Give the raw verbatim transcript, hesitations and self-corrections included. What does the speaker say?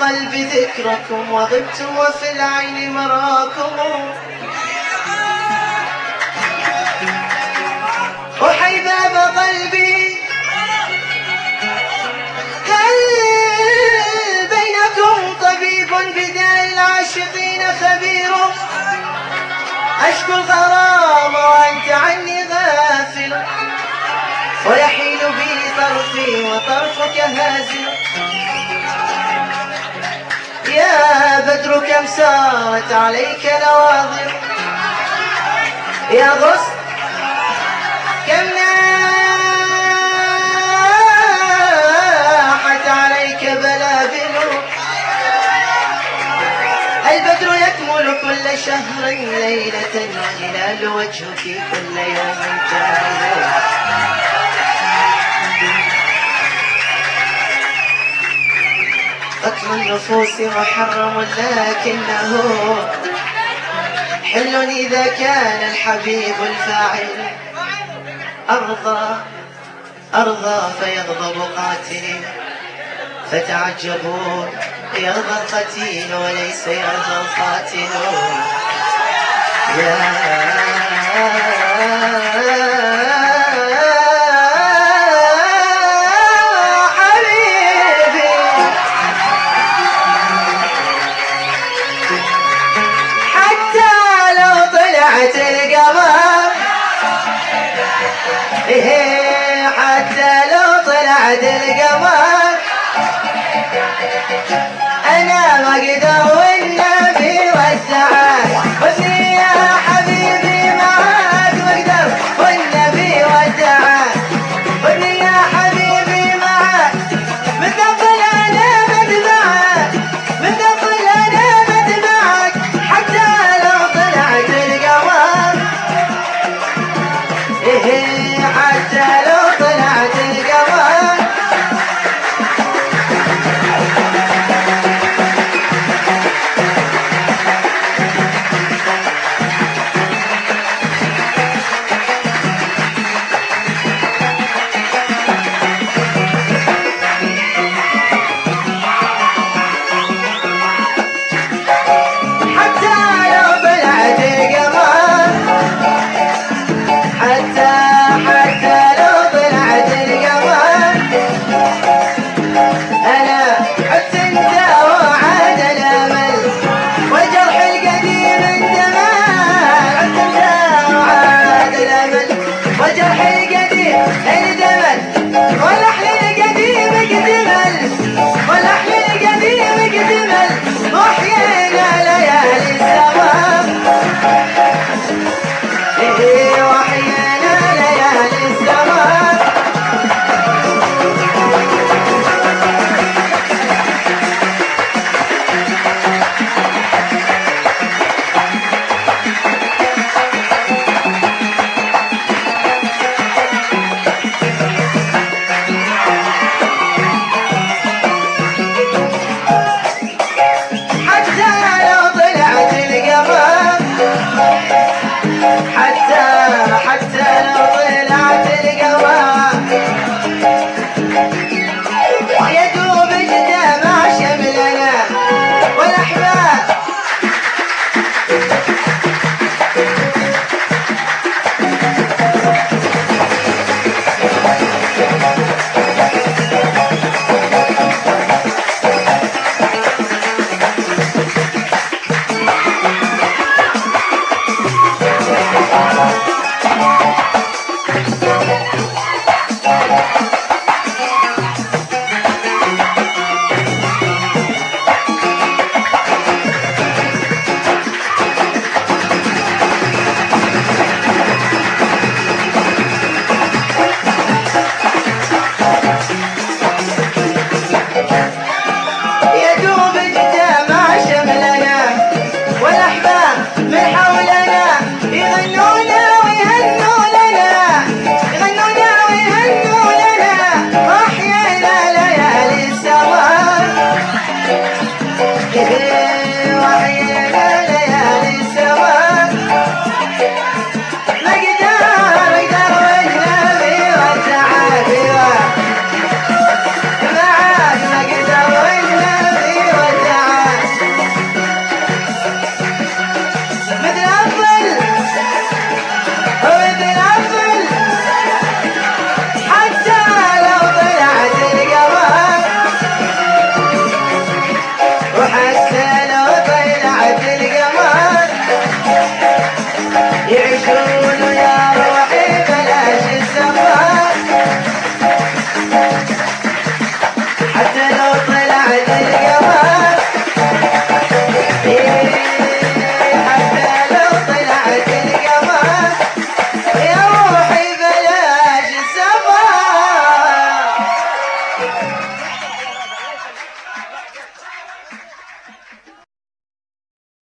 قلبي ذكركم وغبتم وفي العين مراكم. وحي باب قلبي هل بينكم طبيب بداء العاشقين خبير؟ أشكو الغرام وأنت عني غافل، ويحيل بي طرفي وطرفك هازل. يا بدر كم سارت عليك نواظر، يا غصن كم ناحت عليك بلابل. البدر يكمل كل شهر ليلة، وهلال وجهك كل يوم جاهل. قتل النفوس محرم لكنه حل إذا كان الحبيب الفاعل. أرضى أرضى فيغضب قاتلي، فتعجبون يرضى القتيل وليس يرضى القاتل. يا حبيبي حتى لو طلعت القمر، إيه حتى لو طلعت القمر أنا ما أقدر